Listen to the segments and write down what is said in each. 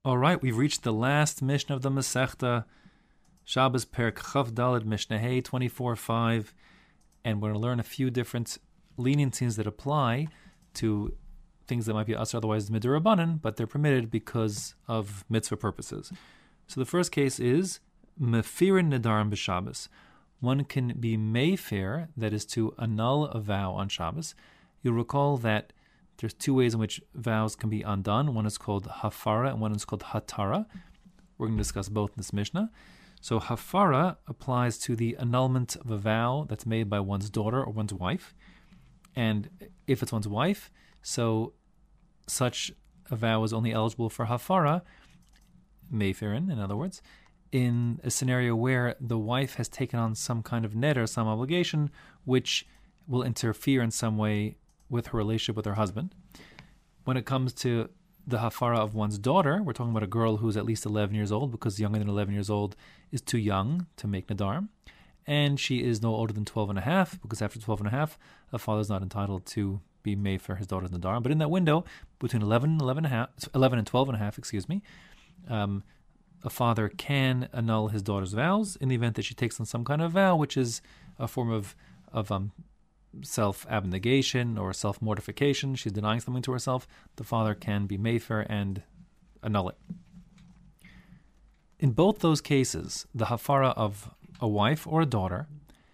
All right, we've reached the last Mishnah of the Masechta, Shabbos Perek Chav Daled Mishnah Hey 24:5, and we're going to learn a few different leniencies that apply to things that might be us otherwise midrabanan, but they're permitted because of mitzvah purposes. So the first case is mefirin nedarim b'Shabbos. One can be mayfair, that is to annul a vow on Shabbos. You'll recall that there's two ways in which vows can be undone. One is called hafara and one is called hatara. We're going to discuss both in this Mishnah. So hafara applies to the annulment of a vow that's made by one's daughter or one's wife. And if it's one's wife, so such a vow is only eligible for hafara, mayfairin in other words, in a scenario where the wife has taken on some kind of neder, some obligation, which will interfere in some way with her relationship with her husband. When it comes to the hafara of one's daughter, we're talking about a girl who's at least 11 years old, because younger than 11 years old is too young to make nadarim, and she is no older than 12 and a half, because after 12 and a half, a father is not entitled to be made for his daughter's nadarim. But in that window, between 11 and 12 and a half, a father can annul his daughter's vows in the event that she takes on some kind of vow, which is a form of self-abnegation or self-mortification. She's denying something to herself. The father can be mayfair and annul it. In both those cases, the hafara of a wife or a daughter,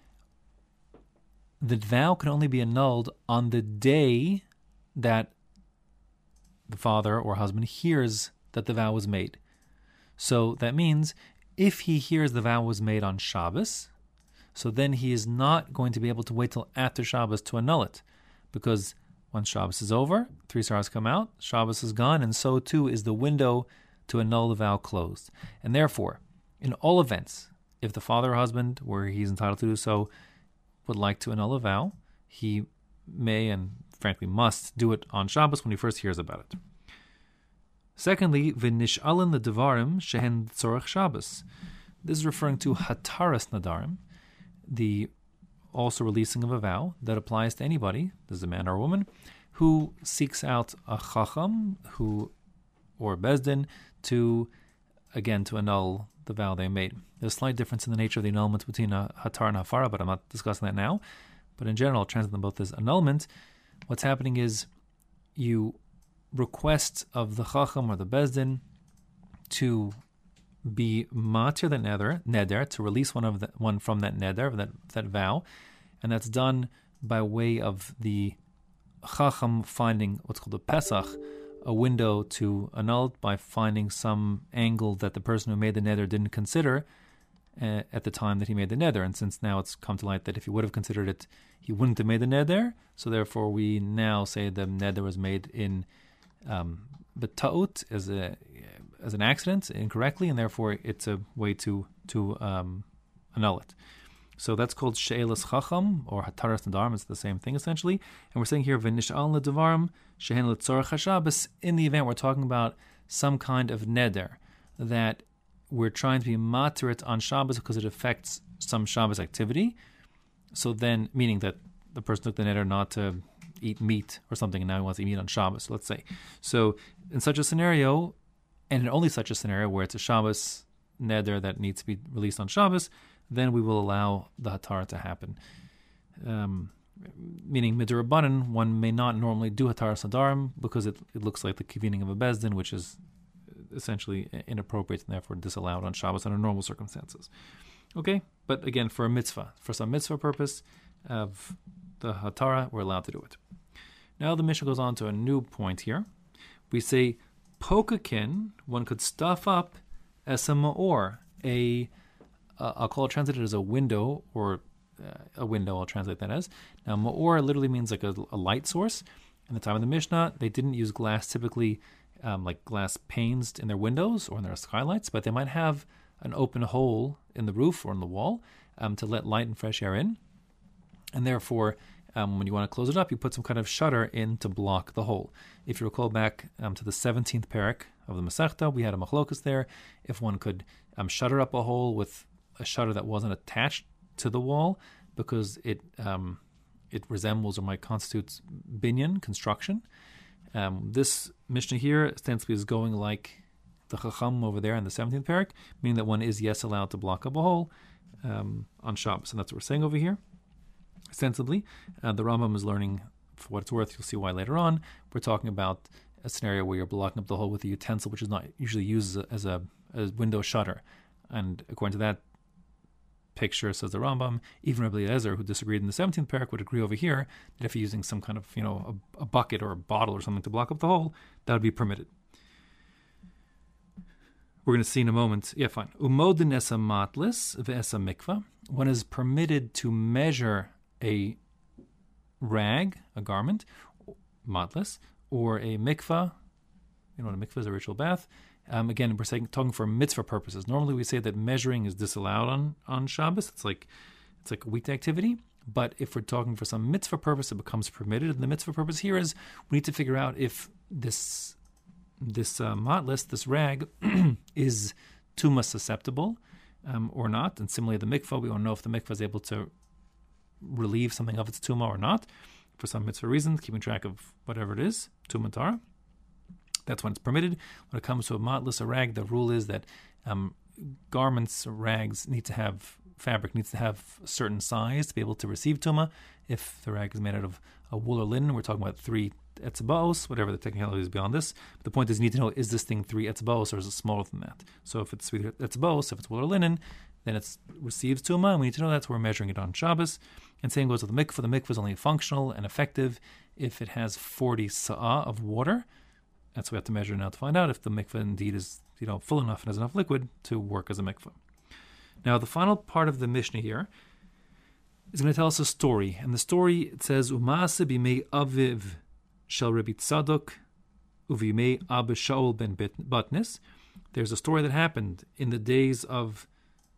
the vow can only be annulled on the day that the father or husband hears that the vow was made. So that means if he hears the vow was made on Shabbos, so then he is not going to be able to wait till after Shabbos to annul it, because once Shabbos is over, 3 stars come out, Shabbos is gone, and so too is the window to annul the vow closed. And therefore, in all events, if the father or husband, where he's entitled to do so, would like to annul a vow, he may and frankly must do it on Shabbos when he first hears about it. Secondly, v'nish'alin l'devarim shehen tzorech Shabbos. This is referring to hataras nadarim, the also releasing of a vow that applies to anybody, this is a man or a woman, who seeks out a chacham or bezdin to annul the vow they made. There's a slight difference in the nature of the annulment between a hatar and hafara, but I'm not discussing that now. But in general, I'll translate them both as annulment. What's happening is you request of the chacham or the bezdin to be matir the neder, to release one from that neder, that vow, and that's done by way of the chacham finding what's called a pesach, a window to annul it by finding some angle that the person who made the neder didn't consider at the time that he made the neder. And since now it's come to light that if he would have considered it, he wouldn't have made the neder, so therefore we now say the neder was made in ta'ut as an accident, incorrectly, and therefore it's a way to annul it. So that's called she'elas chacham or hataras nadarim. It's the same thing essentially. And we're saying here v'nish'al l'devarim shehen l'tzorech haShabbos. In the event we're talking about some kind of neder that we're trying to be materit on Shabbos because it affects some Shabbos activity. So then, meaning that the person took the neder not to eat meat or something, and now he wants to eat meat on Shabbos, let's say. So in such a scenario, and in only such a scenario where it's a Shabbos neder that needs to be released on Shabbos, then we will allow the hatar to happen. Meaning midrabanan, one may not normally do hatar sadarim because it looks like the kivining of a bezdin, which is essentially inappropriate and therefore disallowed on Shabbos under normal circumstances. Okay, but again, for some mitzvah purpose of the hatara, we're allowed to do it. Now the Mishnah goes on to a new point here. We say pokakin, one could stuff up as a ma'or, I'll call it translated as a window, or a window I'll translate that as. Now ma'or literally means like a light source. In the time of the Mishnah, they didn't use glass typically like glass panes in their windows or in their skylights, but they might have an open hole in the roof or in the wall to let light and fresh air in. And therefore, when you want to close it up, you put some kind of shutter in to block the hole. If you recall back to the 17th parak of the Masechta, we had a machlokus there. If one could shutter up a hole with a shutter that wasn't attached to the wall, because it resembles or might constitute binyan, construction. This Mishnah here ostensibly is going like the Chacham over there in the 17th parak, meaning that one is, yes, allowed to block up a hole on Shabbos. And that's what we're saying over here. Ostensibly, the Rambam is learning, for what it's worth, you'll see why later on, we're talking about a scenario where you're blocking up the hole with a utensil, which is not usually used as a window shutter. And according to that picture, says the Rambam, even Rabbi Eliezer, who disagreed in the 17th parak, would agree over here that if you're using some kind of, a bucket or a bottle or something to block up the hole, that would be permitted. We're going to see in a moment. Yeah, fine. Umodin esa matlis ve'esa mikva. One is permitted to measure a rag, a garment, matlis, or a mikvah. You know what a mikvah is, a ritual bath. Again, we're talking for mitzvah purposes. Normally we say that measuring is disallowed on Shabbos. It's like a weekday activity. But if we're talking for some mitzvah purpose, it becomes permitted. And the mitzvah purpose here is we need to figure out if this matlis, this rag, is tumah susceptible or not. And similarly, the mikvah, we want to know if the mikvah is able to relieve something of its tumah or not, for some mitzvah reasons, keeping track of whatever it is, tumah tara. That's when it's permitted. When it comes to a matlis, a rag, the rule is that garments, rags fabric needs to have a certain size to be able to receive tumah. If the rag is made out of a wool or linen, we're talking about 3 etzbaos, whatever the technicality is beyond this. But the point is, you need to know, is this thing 3 etzbaos or is it smaller than that? So if it's 3 etzbaos, if it's wool or linen, then it receives tumah, and we need to know that's where we're measuring it on Shabbos. And same goes with the mikvah. The mikvah is only functional and effective if it has 40 sa'ah of water. That's what we have to measure now to find out if the mikvah indeed is full enough and has enough liquid to work as a mikvah. Now, the final part of the Mishnah here is going to tell us a story. And the story, it says, Umaase b'mei aviv shel Rabbi Tzadok uv'yimei Abba Shaul ben Batnis. There's a story that happened in the days of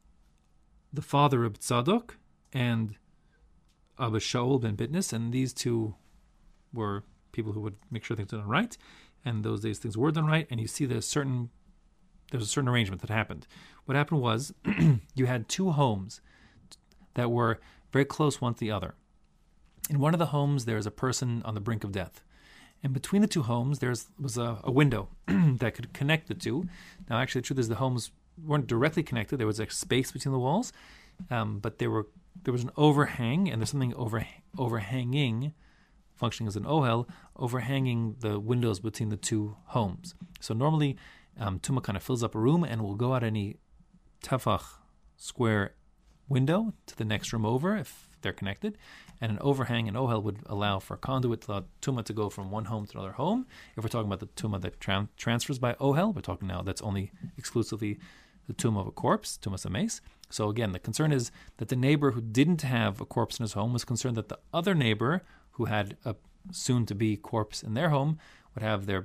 the father of Tzadok and Abba Shaul ben Batnis, and these two were people who would make sure things were done right. And those days things were done right, and you see there's a certain arrangement that happened. What happened was you had 2 homes that were very close one to the other. In one of the homes, there's a person on the brink of death. And between the 2 homes, there was a window that could connect the two. Now, actually, the truth is the homes weren't directly connected. There was a space between the walls, but there was an overhang, and there's something overhanging, functioning as an ohel, overhanging the windows between the 2 homes. So normally, tumah kind of fills up a room and will go out any tefach square window to the next room over if they're connected. And an overhang, an ohel, would allow for a conduit, allow tumah to go from one home to another home. If we're talking about the tumah that transfers by ohel, we're talking now that's only exclusively the tumah of a corpse, tumah sameis. So again, the concern is that the neighbor who didn't have a corpse in his home was concerned that the other neighbor who had a soon-to-be corpse in their home would have their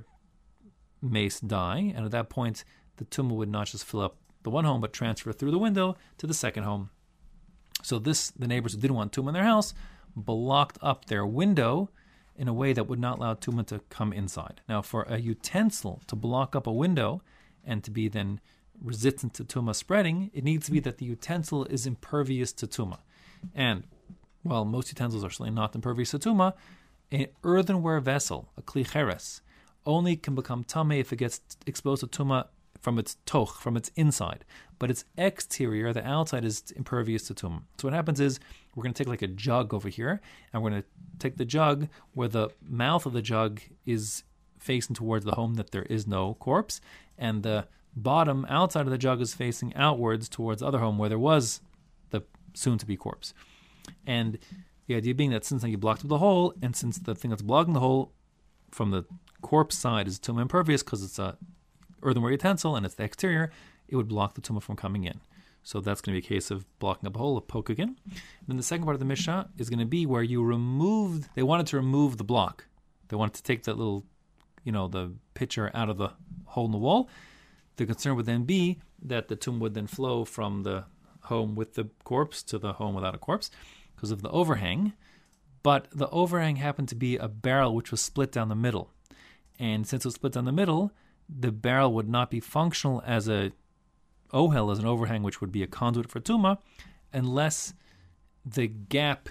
mace die, and at that point, the tumah would not just fill up the one home, but transfer through the window to the second home. So the neighbors who didn't want tumah in their house blocked up their window in a way that would not allow tumah to come inside. Now, for a utensil to block up a window and to be then resistant to tumah spreading, it needs to be that the utensil is impervious to tumah. And while most utensils are certainly not impervious to tumah, an earthenware vessel, a kli cheres, only can become tameh if it gets exposed to tumah from its toch, from its inside. But its exterior, the outside, is impervious to tumah. So what happens is we're going to take like a jug over here, and we're going to take the jug where the mouth of the jug is facing towards the home that there is no corpse, and the bottom outside of the jug is facing outwards towards the other home where there was the soon-to-be corpse. And the idea being that since now you blocked up the hole, and since the thing that's blocking the hole from the corpse side is tumah impervious because it's a earthenware utensil and it's the exterior, it would block the tumah from coming in. So that's going to be a case of blocking up a hole, a poke again. And then the second part of the Mishnah is going to be where they wanted to remove the block. They wanted to take that little, the pitcher out of the hole in the wall. The concern would then be that the tumah would then flow from the home with the corpse to the home without a corpse because of the overhang. But the overhang happened to be a barrel which was split down the middle. And since it was split down the middle, the barrel would not be functional as a ohel, as an overhang, which would be a conduit for tumah, unless the gap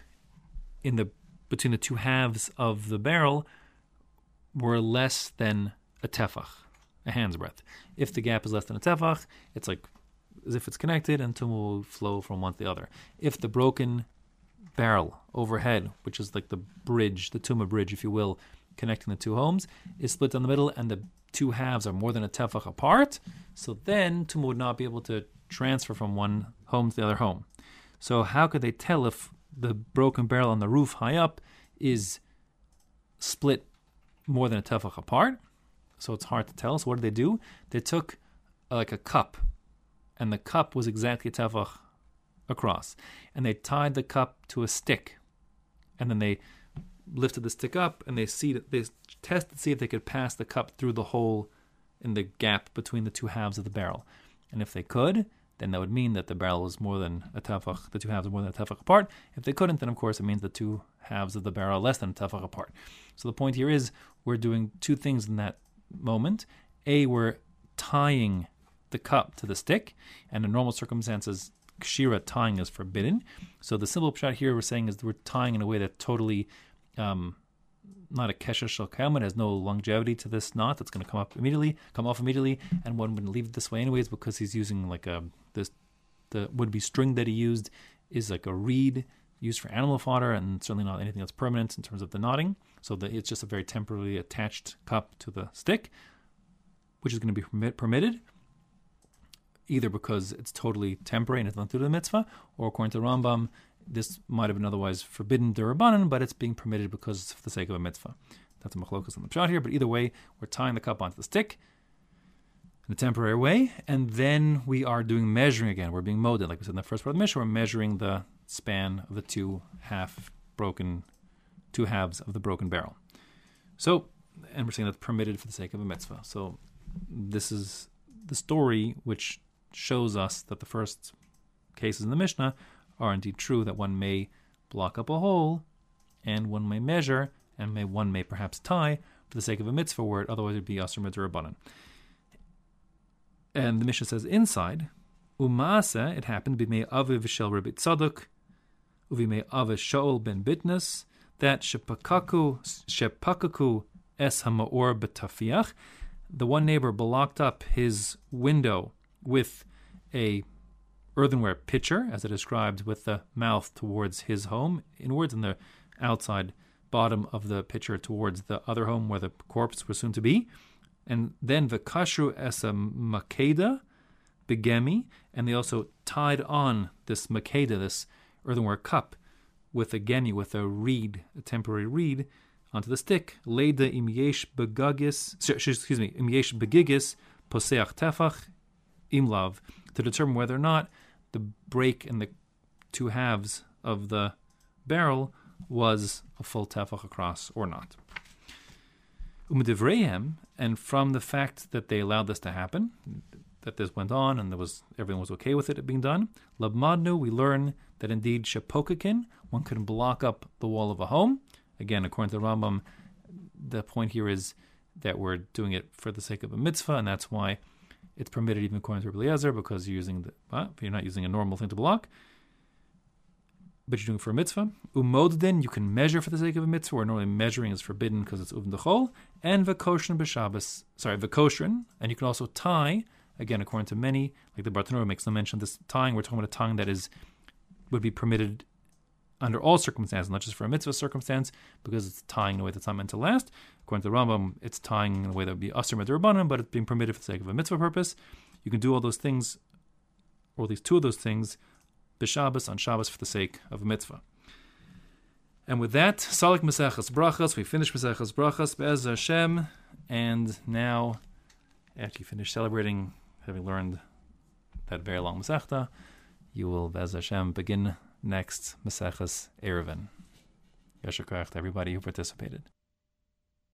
between the 2 halves of the barrel were less than a tefach. a hand's breadth. If the gap is less than a tefach, it's like as if it's connected, and tumah will flow from one to the other. If the broken barrel overhead, which is like the bridge, the tumah bridge, if you will, connecting the two homes, is split down the middle, and the two halves are more than a tefach apart, so then tumah would not be able to transfer from one home to the other home. So how could they tell if the broken barrel on the roof high up is split more than a tefach apart? So it's hard to tell. So what did they do? They took like a cup, and the cup was exactly a tefach across, and they tied the cup to a stick, and then they lifted the stick up, and they tested to see if they could pass the cup through the hole in the gap between the two halves of the barrel. And if they could, then that would mean that the barrel was more than a tefach, the two halves are more than a tefach apart. If they couldn't, then of course it means the two halves of the barrel are less than a tefach apart. So the point here is we're doing two things in that moment. A, we're tying the cup to the stick, and in normal circumstances, kshira tying is forbidden. So the simple pshat here we're saying is that we're tying in a way that totally not a kesher shel kaim, it has no longevity to this knot that's going to come off immediately, and one wouldn't leave it this way anyways because he's using like the would-be string that he used is like a reed used for animal fodder, and certainly not anything that's permanent in terms of the knotting. So it's just a very temporarily attached cup to the stick, which is going to be permitted, either because it's totally temporary and it's not through the mitzvah, or according to Rambam, this might have been otherwise forbidden d'Rabbanan, but it's being permitted because it's for the sake of a mitzvah. That's a machlokas on the pshat here, but either way, we're tying the cup onto the stick in a temporary way, and then we are doing measuring again. We're being moded, like we said in the first part of the Mishnah, we're measuring the span of the two halves of the broken barrel. So, and we're saying that's permitted for the sake of a mitzvah. So this is the story which shows us that the first cases in the Mishnah are indeed true, that one may block up a hole, and one may measure, and one may perhaps tie for the sake of a mitzvah word, otherwise it would be asur midrabanan. And the Mishnah says inside, Umaase, it happened, b'mei aviv shel Rabbi Tzadok, uvimei aviv Shaul ben Bitnus, that shepakaku es ha'ma'or b'tafiach, the one neighbor blocked up his window with a earthenware pitcher, as it described, with the mouth towards his home inwards and the outside bottom of the pitcher towards the other home where the corpse was soon to be. And then v'kashru es a makeda begemi, and they also tied on this makeda, this earthenware cup, with a gemi, with a reed, a temporary reed, onto the stick. Leida im yesh begigis poseach tefach imlav, to determine whether or not the break in the two halves of the barrel was a full tefach across or not. Umedivreihem, and from the fact that they allowed this to happen, that this went on and everyone was okay with it being done, labmadnu, we learn that indeed shepokakin, one can block up the wall of a home. Again, according to the Rambam, the point here is that we're doing it for the sake of a mitzvah, and that's why it's permitted even according to Rabbi Eliezer, because you're not using a normal thing to block, but you're doing it for a mitzvah. Umodden, you can measure for the sake of a mitzvah, where normally measuring is forbidden because it's uvn dechol, and v'koshrin b'Shabbos, v'koshrin, and you can also tie, again, according to many, like the Bartanura makes no mention of this tying, we're talking about a tying that would be permitted under all circumstances, not just for a mitzvah circumstance, because it's tying in a way that's not meant to last. According to the Rambam, it's tying in a way that would be asur midrabanan, but it's being permitted for the sake of a mitzvah purpose. You can do all those things, or at least two of those things, b'Shabbos, on Shabbos, for the sake of a mitzvah. And with that, Salik Maseches Brachas, we finish Maseches Brachas, Be'ez Hashem, and now, after you finish celebrating, having learned that very long Masechta, you will, Be'ez Hashem, begin next Maseches Eruvin. Yasher koach to everybody who participated.